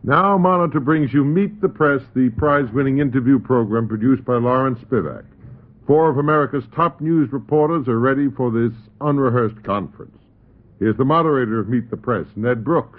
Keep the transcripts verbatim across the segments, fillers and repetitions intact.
Now, Monitor brings you Meet the Press, the prize-winning interview program produced by Lawrence Spivak. Four of America's top news reporters are ready for this unrehearsed conference. Here's the moderator of Meet the Press, Ned Brooks.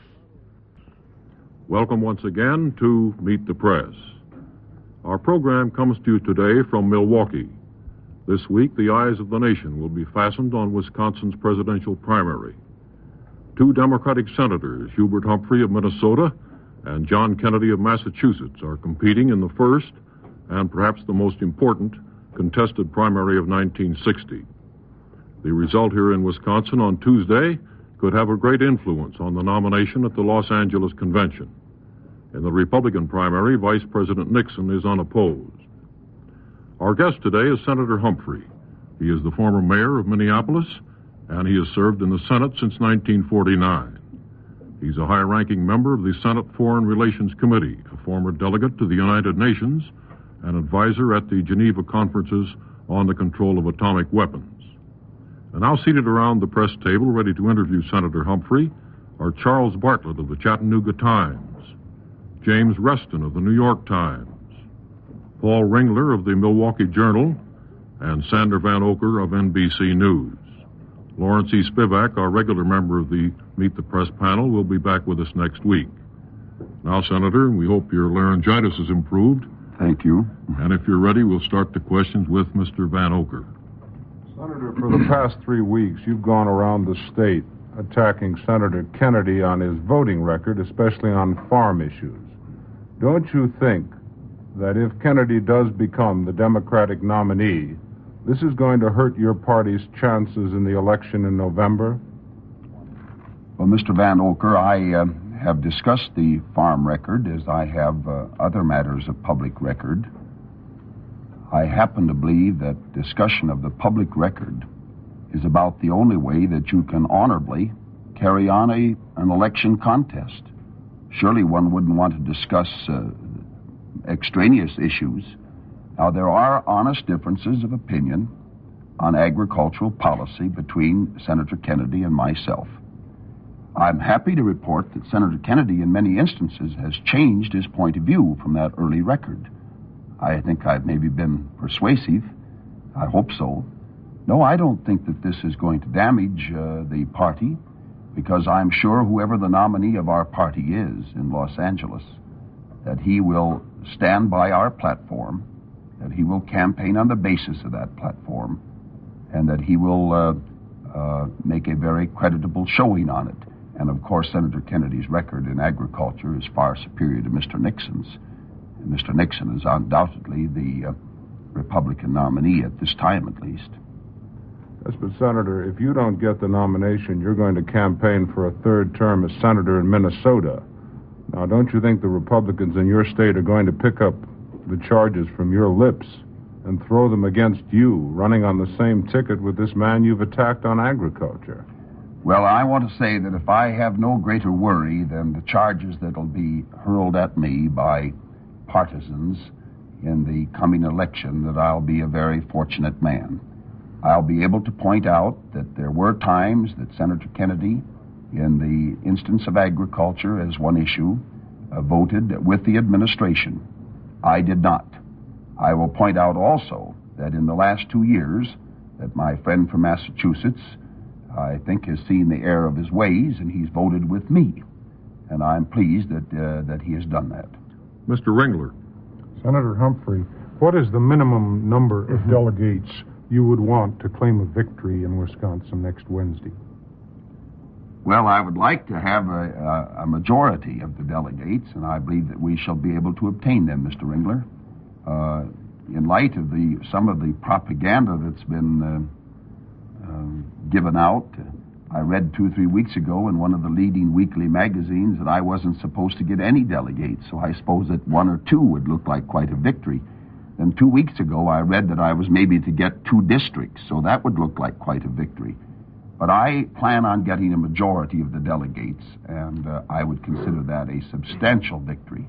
Welcome once again to Meet the Press. Our program comes to you today from Milwaukee. This week, the eyes of the nation will be fastened on Wisconsin's presidential primary. Two Democratic senators, Hubert Humphrey of Minnesota and John Kennedy of Massachusetts, are competing in the first and perhaps the most important contested primary of nineteen sixty. The result here in Wisconsin on Tuesday could have a great influence on the nomination at the Los Angeles Convention. In the Republican primary, Vice President Nixon is unopposed. Our guest today is Senator Humphrey. He is the former mayor of Minneapolis, and he has served in the Senate since nineteen forty-nine. He's a high-ranking member of the Senate Foreign Relations Committee, a former delegate to the United Nations, and advisor at the Geneva Conferences on the Control of Atomic Weapons. And now seated around the press table, ready to interview Senator Humphrey, are Charles Bartlett of the Chattanooga Times, James Reston of the New York Times, Paul Ringler of the Milwaukee Journal, and Sander Van Oker of N B C News. Lawrence E. Spivak, our regular member of the Meet the Press panel, will be back with us next week. Now, Senator, we hope your laryngitis has improved. Thank you. And if you're ready, we'll start the questions with Mister Van Oker. Senator, for the past three weeks, you've gone around the state attacking Senator Kennedy on his voting record, especially on farm issues. Don't you think that if Kennedy does become the Democratic nominee, this is going to hurt your party's chances in the election in November? Well, Mister Van Oker, I uh, have discussed the farm record as I have uh, other matters of public record. I happen to believe that discussion of the public record is about the only way that you can honorably carry on a, an election contest. Surely one wouldn't want to discuss uh, extraneous issues. Now, there are honest differences of opinion on agricultural policy between Senator Kennedy and myself. I'm happy to report that Senator Kennedy, in many instances, has changed his point of view from that early record. I think I've maybe been persuasive. I hope so. No, I don't think that this is going to damage uh, the party, because I'm sure whoever the nominee of our party is in Los Angeles, that he will stand by our platform, that he will campaign on the basis of that platform, and that he will uh, uh, make a very creditable showing on it. And, of course, Senator Kennedy's record in agriculture is far superior to Mister Nixon's. And Mister Nixon is undoubtedly the uh, Republican nominee at this time, at least. Yes, but, Senator, if you don't get the nomination, you're going to campaign for a third term as senator in Minnesota. Now, don't you think the Republicans in your state are going to pick up the charges from your lips and throw them against you, running on the same ticket with this man you've attacked on agriculture? Well, I want to say that if I have no greater worry than the charges that'll be hurled at me by partisans in the coming election, that I'll be a very fortunate man. I'll be able to point out that there were times that Senator Kennedy, in the instance of agriculture as one issue, uh, voted with the administration. I did not. I will point out also that in the last two years that my friend from Massachusetts, I think, has seen the error of his ways, and he's voted with me. And I'm pleased that uh, that he has done that. Mister Ringler. Senator Humphrey, what is the minimum number of mm-hmm. delegates you would want to claim a victory in Wisconsin next Wednesday? Well, I would like to have a, a, a majority of the delegates, and I believe that we shall be able to obtain them, Mister Ringler. Uh, in light of the some of the propaganda that's been uh, uh, given out, uh, I read two or three weeks ago in one of the leading weekly magazines that I wasn't supposed to get any delegates, so I suppose that one or two would look like quite a victory. Then two weeks ago I read that I was maybe to get two districts, so that would look like quite a victory. But I plan on getting a majority of the delegates, and uh, I would consider that a substantial victory.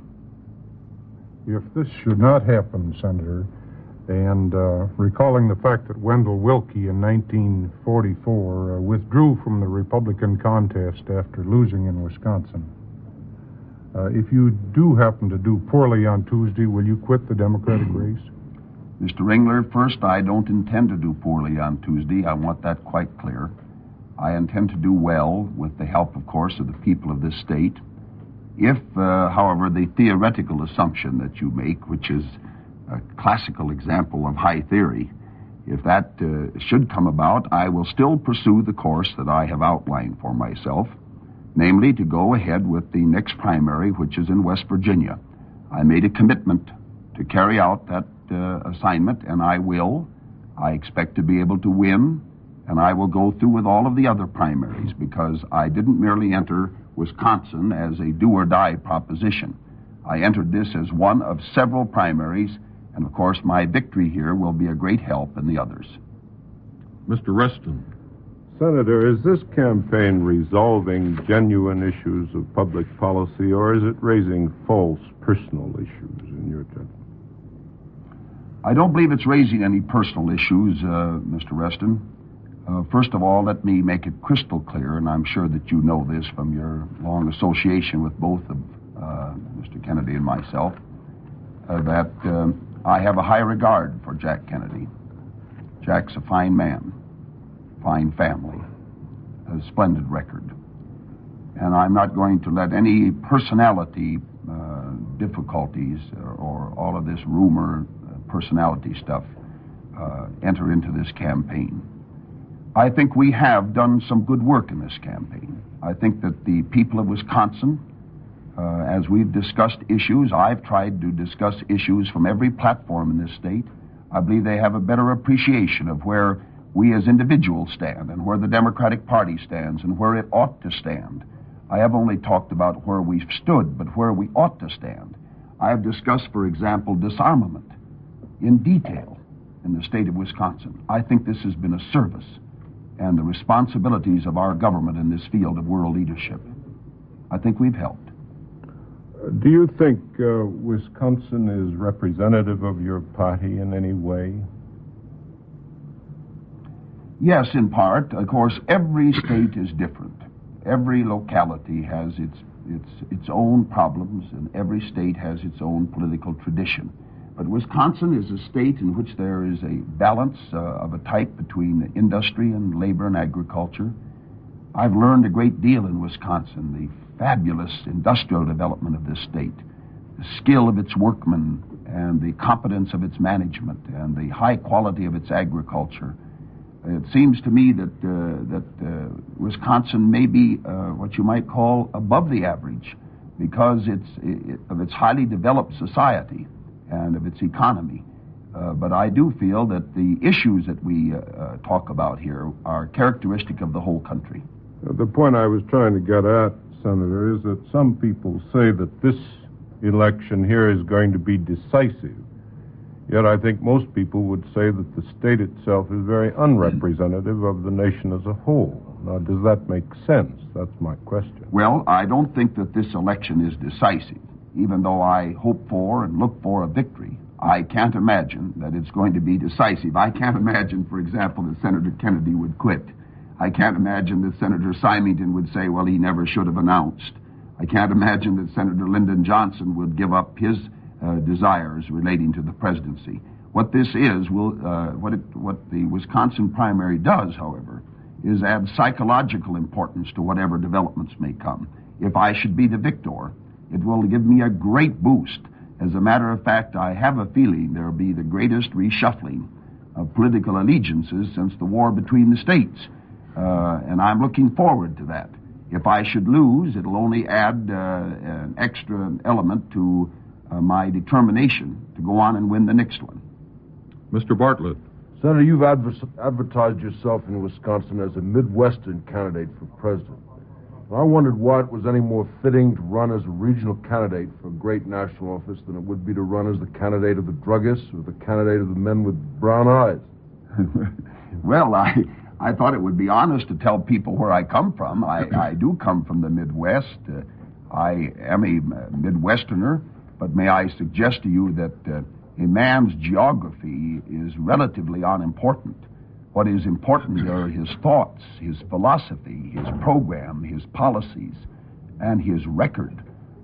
If this should not happen, Senator, and uh, recalling the fact that Wendell Willkie in nineteen forty-four uh, withdrew from the Republican contest after losing in Wisconsin, Uh, if you do happen to do poorly on Tuesday, will you quit the Democratic race? Mister Ringler, first, I don't intend to do poorly on Tuesday. I want that quite clear. I intend to do well with the help, of course, of the people of this state. If, uh, however, the theoretical assumption that you make, which is a classical example of high theory, if that uh, should come about, I will still pursue the course that I have outlined for myself, namely to go ahead with the next primary, which is in West Virginia. I made a commitment to carry out that uh, assignment, and I will. I expect to be able to win, and I will go through with all of the other primaries, because I didn't merely enter Wisconsin as a do-or-die proposition. I entered this as one of several primaries, and of course my victory here will be a great help in the others. Mister Reston. Senator, is this campaign resolving genuine issues of public policy, or is it raising false personal issues in your judgment? I don't believe it's raising any personal issues, uh, Mister Reston. Uh, first of all, let me make it crystal clear, and I'm sure that you know this from your long association with both of uh, Mister Kennedy and myself, uh, that uh, I have a high regard for Jack Kennedy. Jack's a fine man, fine family, a splendid record. And I'm not going to let any personality uh, difficulties or, or all of this rumor uh, personality stuff uh, enter into this campaign. I think we have done some good work in this campaign. I think that the people of Wisconsin, uh, as we've discussed issues, I've tried to discuss issues from every platform in this state. I believe they have a better appreciation of where we as individuals stand and where the Democratic Party stands and where it ought to stand. I have only talked about where we've stood, but where we ought to stand. I have discussed, for example, disarmament in detail in the state of Wisconsin. I think this has been a service and the responsibilities of our government in this field of world leadership. I think we've helped. Uh, do you think uh, Wisconsin is representative of your party in any way? Yes, in part. Of course, every state is different. Every locality has its, its, its own problems, and every state has its own political tradition. But Wisconsin is a state in which there is a balance uh, of a type between industry and labor and agriculture. I've learned a great deal in Wisconsin, the fabulous industrial development of this state, the skill of its workmen and the competence of its management and the high quality of its agriculture. It seems to me that, uh, that uh, Wisconsin may be uh, what you might call above the average because it's, it, of its highly developed society and of its economy. Uh, but I do feel that the issues that we uh, uh, talk about here are characteristic of the whole country. Uh, the point I was trying to get at, Senator, is that some people say that this election here is going to be decisive. Yet I think most people would say that the state itself is very unrepresentative of the nation as a whole. Now, does that make sense? That's my question. Well, I don't think that this election is decisive. Even though I hope for and look for a victory, I can't imagine that it's going to be decisive. I can't imagine, for example, that Senator Kennedy would quit. I can't imagine that Senator Symington would say, well, he never should have announced. I can't imagine that Senator Lyndon Johnson would give up his uh, desires relating to the presidency. What this is, will, uh, what, it, what the Wisconsin primary does, however, is add psychological importance to whatever developments may come. If I should be the victor, it will give me a great boost. As a matter of fact, I have a feeling there will be the greatest reshuffling of political allegiances since the war between the states. Uh, and I'm looking forward to that. If I should lose, it'll only add uh, an extra element to uh, my determination to go on and win the next one. Mister Bartlett. Senator, you've adver- advertised yourself in Wisconsin as a Midwestern candidate for president. I wondered why it was any more fitting to run as a regional candidate for a great national office than it would be to run as the candidate of the druggists or the candidate of the men with brown eyes. Well, I I thought it would be honest to tell people where I come from. I, I do come from the Midwest. Uh, I am a Midwesterner, but may I suggest to you that uh, a man's geography is relatively unimportant. What is important are his thoughts, his philosophy, his program, his policies, and his record.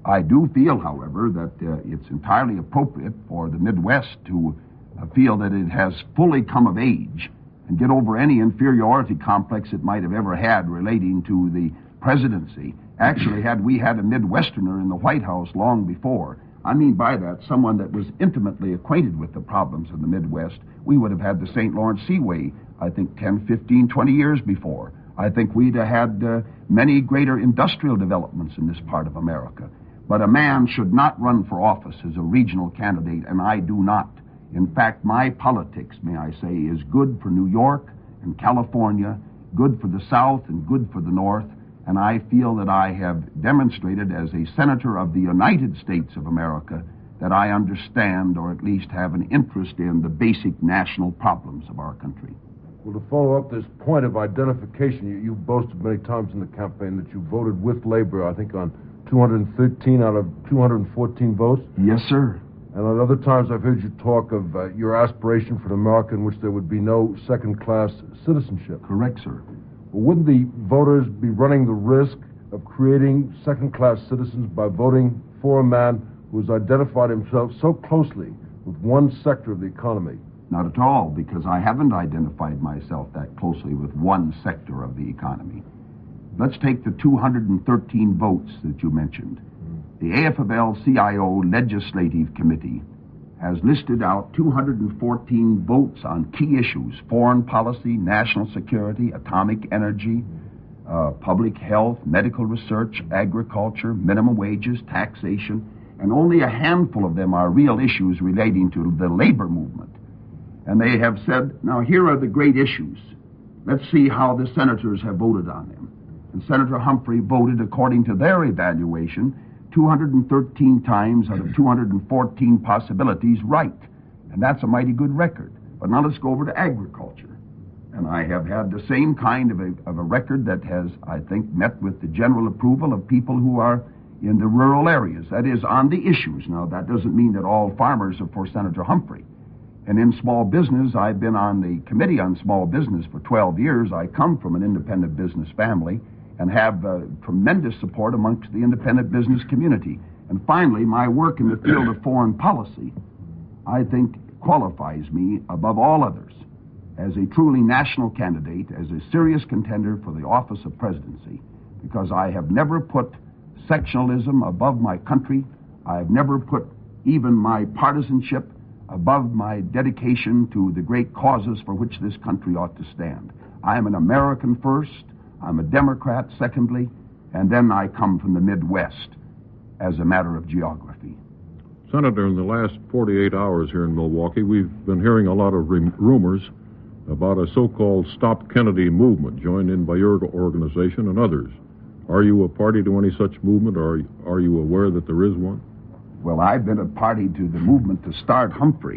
I do feel, however, that uh, it's entirely appropriate for the Midwest to uh, feel that it has fully come of age and get over any inferiority complex it might have ever had relating to the presidency. Actually, had we had a Midwesterner in the White House long before, I mean by that someone that was intimately acquainted with the problems of the Midwest, we would have had the Saint Lawrence Seaway, I think, ten, fifteen, twenty years before. I think we'd have had uh, many greater industrial developments in this part of America. But a man should not run for office as a regional candidate, and I do not. In fact, my politics, may I say, is good for New York and California, good for the South and good for the North, and I feel that I have demonstrated as a senator of the United States of America that I understand, or at least have an interest in, the basic national problems of our country. Well, to follow up this point of identification, you, you've boasted many times in the campaign that you voted with Labor, I think, on two hundred thirteen out of two hundred fourteen votes. Yes, sir. And at other times I've heard you talk of uh, your aspiration for an America in which there would be no second-class citizenship. Correct, sir. Well, wouldn't the voters be running the risk of creating second-class citizens by voting for a man who has identified himself so closely with one sector of the economy? Not at all, because I haven't identified myself that closely with one sector of the economy. Let's take the two hundred thirteen votes that you mentioned. The A F L C I O Legislative Committee has listed out two hundred fourteen votes on key issues: foreign policy, national security, atomic energy, uh, public health, medical research, agriculture, minimum wages, taxation, and only a handful of them are real issues relating to the labor movement. And they have said, now here are the great issues. Let's see how the senators have voted on them. And Senator Humphrey voted, according to their evaluation, two hundred thirteen times out of two hundred fourteen possibilities right. And that's a mighty good record. But now let's go over to agriculture. And I have had the same kind of a, of a record that has, I think, met with the general approval of people who are in the rural areas. That is, on the issues. Now, that doesn't mean that all farmers are for Senator Humphrey. And in small business, I've been on the Committee on Small Business for twelve years. I come from an independent business family and have uh, tremendous support amongst the independent business community. And finally, my work in the field of foreign policy, I think, qualifies me above all others as a truly national candidate, as a serious contender for the office of presidency, because I have never put sectionalism above my country. I have never put even my partisanship above my dedication to the great causes for which this country ought to stand. I am an American first, I'm a Democrat secondly, and then I come from the Midwest as a matter of geography. Senator, in the last forty-eight hours here in Milwaukee, we've been hearing a lot of rumors about a so-called Stop Kennedy movement joined in by your organization and others. Are you a party to any such movement, or are you aware that there is one? Well, I've been a party to the movement to start Humphrey.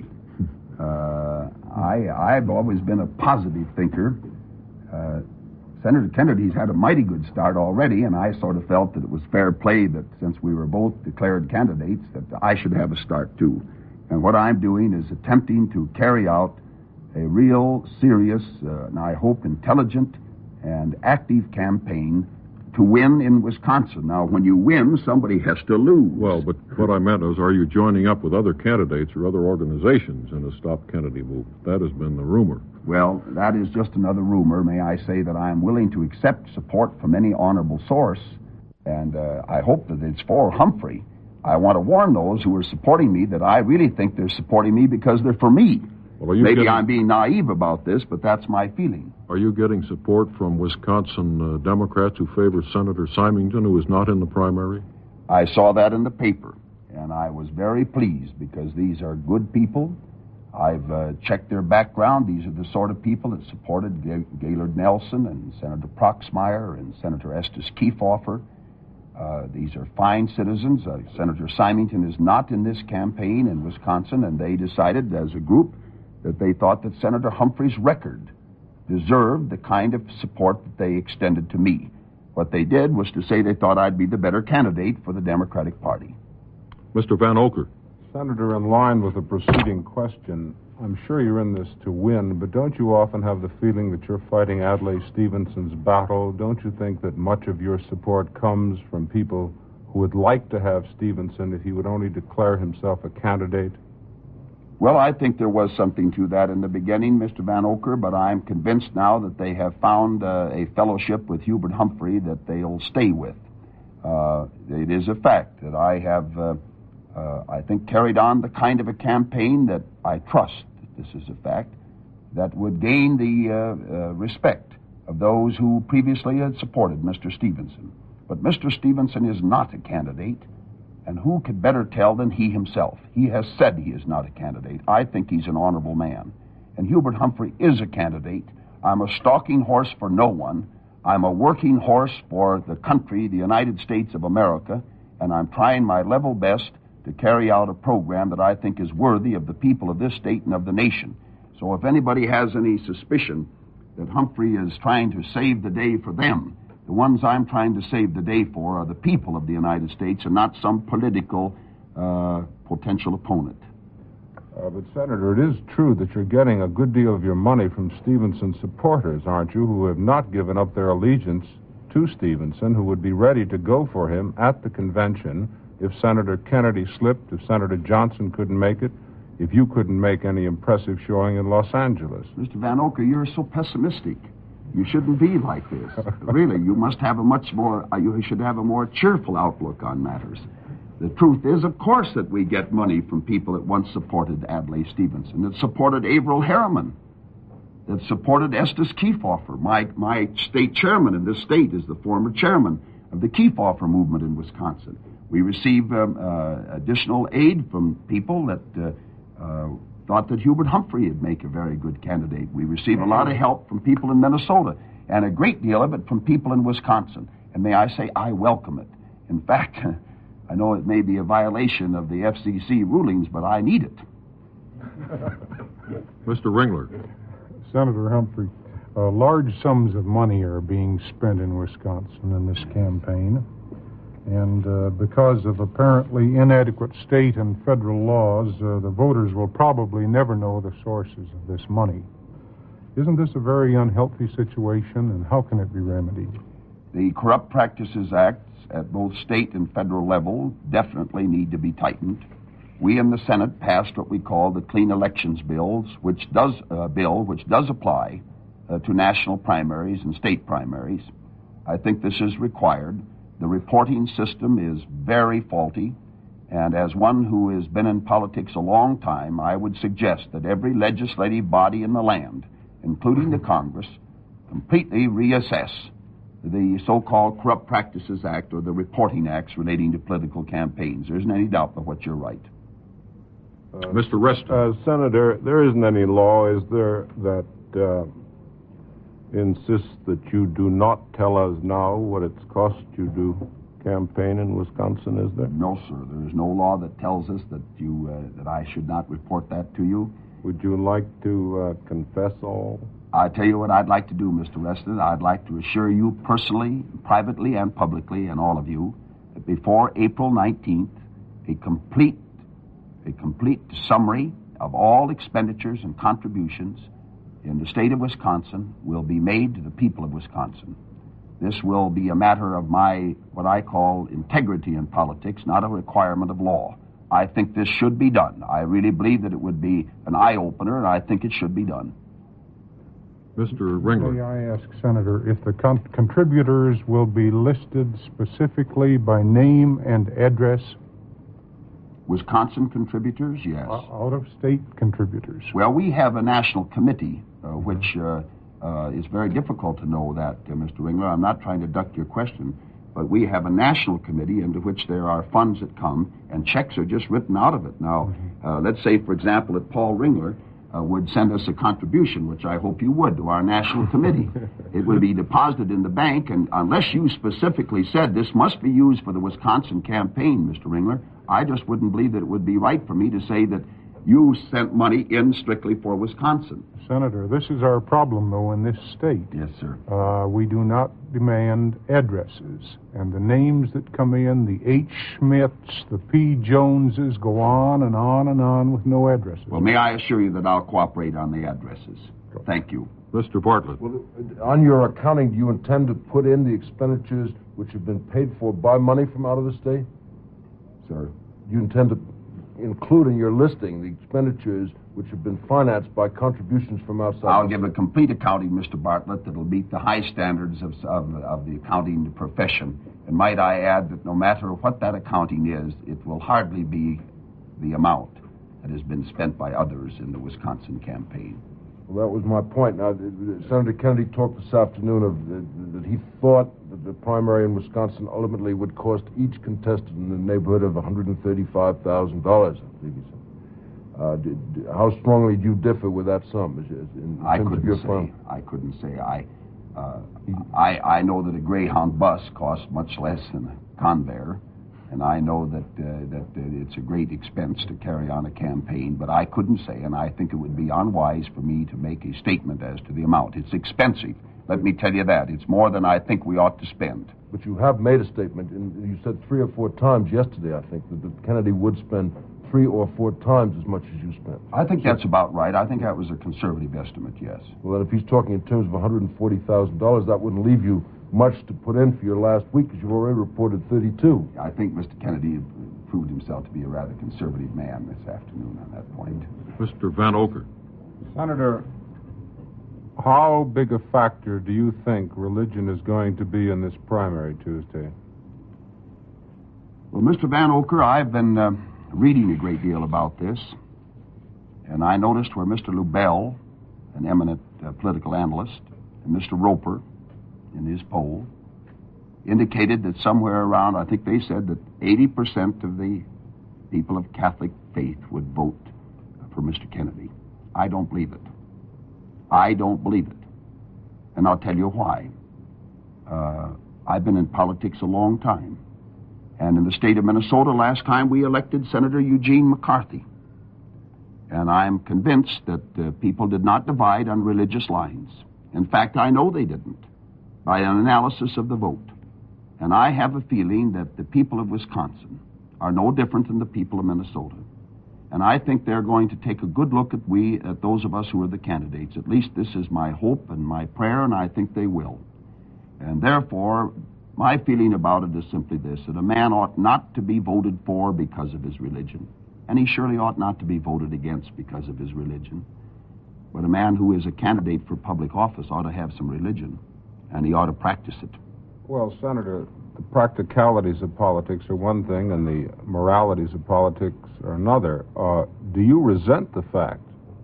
Uh, I, I've always been a positive thinker. Uh, Senator Kennedy's had a mighty good start already, and I sort of felt that it was fair play that since we were both declared candidates, that I should have a start too. And what I'm doing is attempting to carry out a real, serious, uh, and I hope intelligent and active campaign to win in Wisconsin. Now, when you win, somebody has to lose. Well, but what I meant is, are you joining up with other candidates or other organizations in the Stop Kennedy movement? That has been the rumor. Well, that is just another rumor. May I say that I am willing to accept support from any honorable source, and uh, I hope that it's for Humphrey. I want to warn those who are supporting me that I really think they're supporting me because they're for me. Well, are you Maybe getting... I'm being naive about this, but that's my feeling. Are you getting support from Wisconsin uh, Democrats who favor Senator Symington, who is not in the primary? I saw that in the paper, and I was very pleased because these are good people. I've uh, checked their background. These are the sort of people that supported G- Gaylord Nelson and Senator Proxmire and Senator Estes Kefauver. Uh, these are fine citizens. Uh, Senator Symington is not in this campaign in Wisconsin, and they decided as a group that they thought that Senator Humphrey's record deserved the kind of support that they extended to me. What they did was to say they thought I'd be the better candidate for the Democratic Party. Mister Van Oker. Senator, in line with the preceding question, I'm sure you're in this to win, but don't you often have the feeling that you're fighting Adlai Stevenson's battle? Don't you think that much of your support comes from people who would like to have Stevenson if he would only declare himself a candidate? Well, I think there was something to that in the beginning, Mister Vanocur, but I'm convinced now that they have found uh, a fellowship with Hubert Humphrey that they'll stay with. Uh, it is a fact that I have, uh, uh, I think, carried on the kind of a campaign that I trust, that this is a fact, that would gain the uh, uh, respect of those who previously had supported Mister Stevenson. But Mister Stevenson is not a candidate. And who could better tell than he himself? He has said he is not a candidate. I think he's an honorable man. And Hubert Humphrey is a candidate. I'm a stalking horse for no one. I'm a working horse for the country, the United States of America, and I'm trying my level best to carry out a program that I think is worthy of the people of this state and of the nation. So if anybody has any suspicion that Humphrey is trying to save the day for them, the ones I'm trying to save the day for are the people of the United States and not some political uh, potential opponent. Uh, but, Senator, it is true that you're getting a good deal of your money from Stevenson's supporters, aren't you, who have not given up their allegiance to Stevenson, who would be ready to go for him at the convention if Senator Kennedy slipped, if Senator Johnson couldn't make it, if you couldn't make any impressive showing in Los Angeles. Mister Vanocur, you're so pessimistic. You shouldn't be like this. Really, you must have a much more, uh, you should have a more cheerful outlook on matters. The truth is, of course, that we get money from people that once supported Adlai Stevenson, that supported Averell Harriman, that supported Estes Kefauver. My, my state chairman in this state is the former chairman of the Kefauver movement in Wisconsin. We receive um, uh, additional aid from people that uh, uh, thought that Hubert Humphrey would make a very good candidate. We receive a lot of help from people in Minnesota, and a great deal of it from people in Wisconsin. And may I say, I welcome it. In fact, I know it may be a violation of the F C C rulings, but I need it. Mister Ringler. Senator Humphrey, uh, large sums of money are being spent in Wisconsin in this campaign. And uh, because of apparently inadequate state and federal laws, uh, the voters will probably never know the sources of this money. Isn't this a very unhealthy situation, and how can it be remedied? The Corrupt Practices Acts at both state and federal level definitely need to be tightened. We in the Senate passed what we call the Clean Elections Bills, which does uh, bill which does apply uh, to national primaries and state primaries. I think this is required. The reporting system is very faulty, and as one who has been in politics a long time, I would suggest that every legislative body in the land, including the Congress, completely reassess the so-called Corrupt Practices Act or the reporting acts relating to political campaigns. There isn't any doubt but what you're right. Uh, Mister Reston. Uh, Senator, there isn't any law, is there, that uh, insists that you do not tell us now what it's cost you to campaign in Wisconsin, is there? No, sir. There is no law that tells us that you uh, that I should not report that to you. Would you like to uh, confess all? I tell you what I'd like to do, Mister Reston. I'd like to assure you personally, privately, and publicly, and all of you, that before April nineteenth, a complete, a complete summary of all expenditures and contributions in the state of Wisconsin will be made to the people of Wisconsin. This will be a matter of my, what I call integrity in politics, not a requirement of law. I think this should be done. I really believe that it would be an eye-opener, and I think it should be done. Mister Ringler. May I ask, Senator, if the con- contributors will be listed specifically by name and address? Wisconsin contributors, yes. Uh, out-of-state contributors. Well, we have a national committee, uh, which uh, uh, is very difficult to know that, uh, Mister Ringler. I'm not trying to duck your question, but we have a national committee into which there are funds that come, and checks are just written out of it. Now, uh, let's say, for example, that Paul Ringler uh, would send us a contribution, which I hope you would, to our national committee. It would be deposited in the bank, and unless you specifically said this must be used for the Wisconsin campaign, Mister Ringler, I just wouldn't believe that it would be right for me to say that you sent money in strictly for Wisconsin. Senator, this is our problem, though, in this state. Yes, sir. Uh, we do not demand addresses. And the names that come in, the H. Smiths, the P. Joneses, go on and on and on with no addresses. Well, may I assure you that I'll cooperate on the addresses. Bartlett. Thank you. Mister Bartlett. Well, on your accounting, do you intend to put in the expenditures which have been paid for by money from out of the state? Sir? Do you intend to include in your listing the expenditures which have been financed by contributions from outside? I'll give a complete accounting, Mister Bartlett, that'll meet the high standards of, of, of the accounting profession. And might I add that no matter what that accounting is, it will hardly be the amount that has been spent by others in the Wisconsin campaign. Well, that was my point. Now, Senator Kennedy talked this afternoon of uh, that he thought that the primary in Wisconsin ultimately would cost each contestant in the neighborhood of one hundred thirty-five thousand dollars, I believe he said. Uh, did, how strongly do you differ with that sum? In, in I terms couldn't of your say. fund? I couldn't say. I, uh, I, I know that a Greyhound bus costs much less than a Convair, and I know that uh, that uh, it's a great expense to carry on a campaign. But I couldn't say, and I think it would be unwise for me to make a statement as to the amount. It's expensive. Let me tell you that. It's more than I think we ought to spend. But you have made a statement, and you said three or four times yesterday, I think, that, that Kennedy would spend three or four times as much as you spent. I think that's about right. I think that was a conservative estimate, yes. Well, then if he's talking in terms of one hundred forty thousand dollars, that wouldn't leave you much to put in for your last week, because you've already reported thirty-two. I think Mister Kennedy proved himself to be a rather conservative man this afternoon on that point. Mister Van Oker. Senator, how big a factor do you think religion is going to be in this primary Tuesday? Well, Mister Van Oker, I've been uh, reading a great deal about this, and I noticed where Mister Lubell, an eminent uh, political analyst, and Mister Roper, in his poll, indicated that somewhere around, I think they said that eighty percent of the people of Catholic faith would vote for Mister Kennedy. I don't believe it. I don't believe it. And I'll tell you why. Uh, I've been in politics a long time. And in the state of Minnesota, last time we elected Senator Eugene McCarthy. And I'm convinced that uh, people did not divide on religious lines. In fact, I know they didn't, by an analysis of the vote. And I have a feeling that the people of Wisconsin are no different than the people of Minnesota. And I think they're going to take a good look at we, at those of us who are the candidates. At least this is my hope and my prayer, and I think they will. And therefore, my feeling about it is simply this, that a man ought not to be voted for because of his religion. And he surely ought not to be voted against because of his religion. But a man who is a candidate for public office ought to have some religion, and he ought to practice it. Well, Senator, the practicalities of politics are one thing and the moralities of politics are another. Uh, do you resent the fact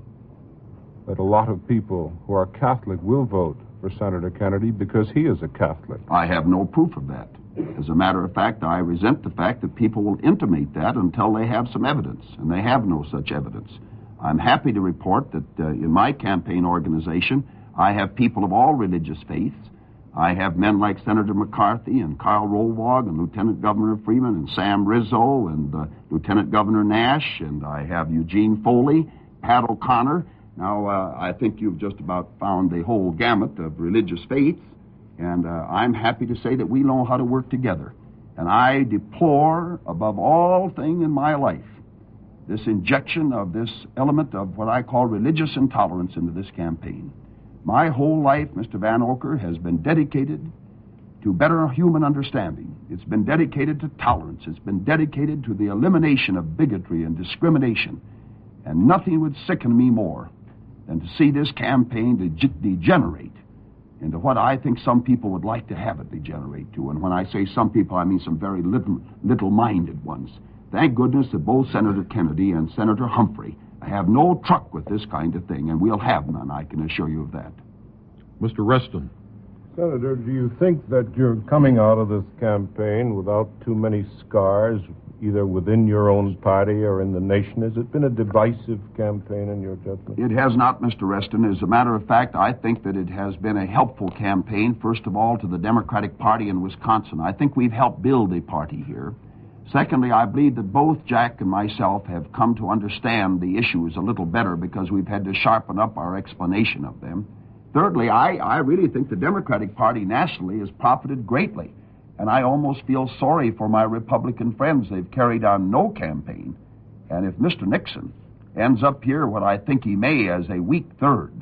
that a lot of people who are Catholic will vote for Senator Kennedy because he is a Catholic? I have no proof of that. As a matter of fact, I resent the fact that people will intimate that until they have some evidence, and they have no such evidence. I'm happy to report that uh, in my campaign organization, I have people of all religious faiths. I have men like Senator McCarthy and Karl Rolwag and Lieutenant Governor Freeman and Sam Rizzo and uh, Lieutenant Governor Nash, and I have Eugene Foley, Pat O'Connor. Now, uh, I think you've just about found the whole gamut of religious faiths, and uh, I'm happy to say that we know how to work together. And I deplore, above all thing in my life, this injection of this element of what I call religious intolerance into this campaign. My whole life, Mister Van Oker, has been dedicated to better human understanding. It's been dedicated to tolerance. It's been dedicated to the elimination of bigotry and discrimination. And nothing would sicken me more than to see this campaign de- degenerate into what I think some people would like to have it degenerate to. And when I say some people, I mean some very little, little-minded ones. Thank goodness that both Senator Kennedy and Senator Humphrey have no truck with this kind of thing, and we'll have none, I can assure you of that. Mister Reston. Senator, do you think that you're coming out of this campaign without too many scars, either within your own party or in the nation? Has it been a divisive campaign in your judgment? It has not, Mister Reston. As a matter of fact, I think that it has been a helpful campaign, first of all, to the Democratic Party in Wisconsin. I think we've helped build a party here. Secondly, I believe that both Jack and myself have come to understand the issues a little better because we've had to sharpen up our explanation of them. Thirdly, I, I really think the Democratic Party nationally has profited greatly, and I almost feel sorry for my Republican friends. They've carried on no campaign, and if Mister Nixon ends up here what I think he may as a weak third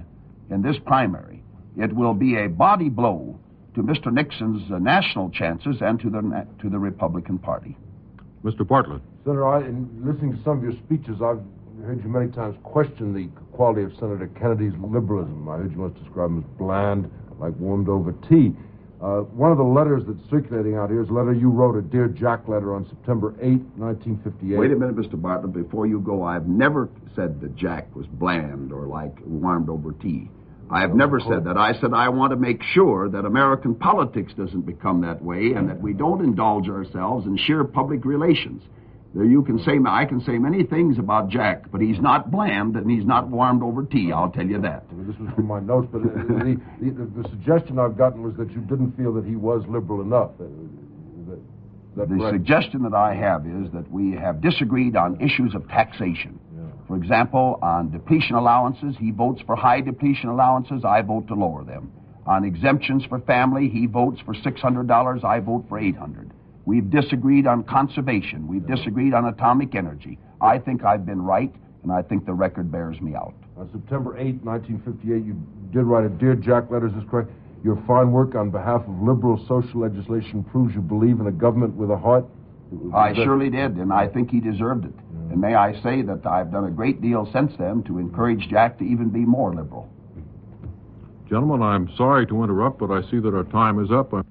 in this primary. It will be a body blow to Mister Nixon's uh, national chances and to the na- to the Republican Party. Mister Bartlett. Senator, I, in listening to some of your speeches, I've heard you many times question the quality of Senator Kennedy's liberalism. I heard you once describe him as bland, like warmed over tea. Uh, one of the letters that's circulating out here is a letter you wrote, a Dear Jack letter, on September eighth, nineteen fifty-eight. Wait a minute, Mister Bartlett. Before you go, I've never said that Jack was bland or like warmed over tea. I have never said that. I said I want to make sure that American politics doesn't become that way and that we don't indulge ourselves in sheer public relations. There you can say, I can say many things about Jack, but he's not bland and he's not warmed over tea, I'll tell you that. Well, this was from my notes, but uh, the, the, the, the suggestion I've gotten was that you didn't feel that he was liberal enough. Uh, that, that the correct? suggestion that I have is that we have disagreed on issues of taxation. Yeah. For example, on depletion allowances, he votes for high depletion allowances, I vote to lower them. On exemptions for family, he votes for six hundred dollars, I vote for eight hundred dollars. We've disagreed on conservation. We've disagreed on atomic energy. I think I've been right, and I think the record bears me out. On September eighth, nineteen fifty-eight, you did write a Dear Jack letter, is this correct? Your fine work on behalf of liberal social legislation proves you believe in a government with a heart. I surely did, and I think he deserved it. Yeah. And may I say that I've done a great deal since then to encourage Jack to even be more liberal. Gentlemen, I'm sorry to interrupt, but I see that our time is up. I'm...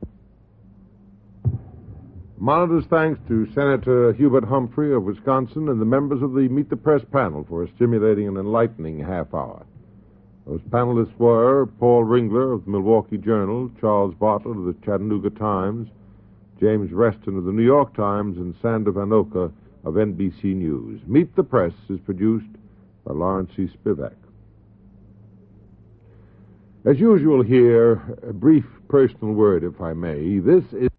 Monitor's thanks to Senator Hubert Humphrey of Wisconsin and the members of the Meet the Press panel for a stimulating and enlightening half hour. Those panelists were Paul Ringler of the Milwaukee Journal, Charles Bartlett of the Chattanooga Times, James Reston of the New York Times, and Sander Van Oka of N B C News. Meet the Press is produced by Lawrence C. Spivak. As usual here, a brief personal word, if I may. This is...